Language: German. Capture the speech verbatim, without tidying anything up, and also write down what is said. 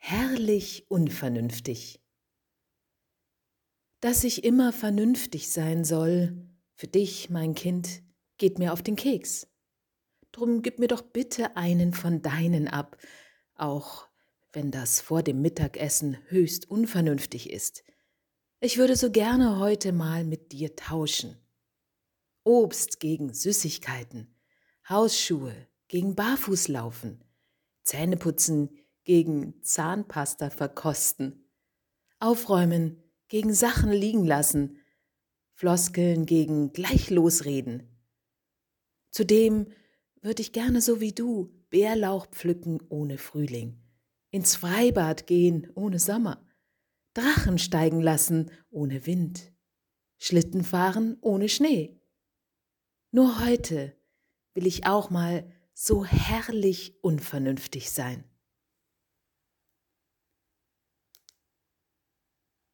Herrlich unvernünftig. Dass ich immer vernünftig sein soll, für dich, mein Kind, geht mir auf den Keks. Drum gib mir doch bitte einen von deinen ab, auch wenn das vor dem Mittagessen höchst unvernünftig ist. Ich würde so gerne heute mal mit dir tauschen. Obst gegen Süßigkeiten, Hausschuhe gegen Barfußlaufen, Zähneputzen gegen Zahnpasta verkosten, Aufräumen gegen Sachen liegen lassen, Floskeln gegen gleich losreden. Zudem würde ich gerne so wie du Bärlauch pflücken ohne Frühling, ins Freibad gehen ohne Sommer, Drachen steigen lassen ohne Wind, Schlitten fahren ohne Schnee. Nur heute will ich auch mal so herrlich unvernünftig sein.